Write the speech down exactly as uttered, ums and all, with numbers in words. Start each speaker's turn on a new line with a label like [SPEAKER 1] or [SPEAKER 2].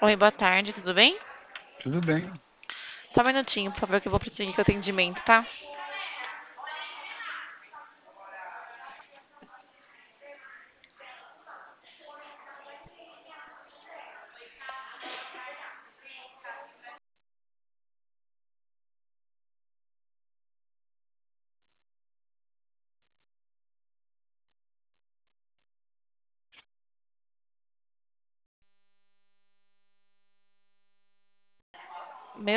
[SPEAKER 1] Oi, boa tarde, tudo bem?
[SPEAKER 2] Tudo bem.
[SPEAKER 1] Só um minutinho, por favor, que eu vou prosseguir com o atendimento, tá?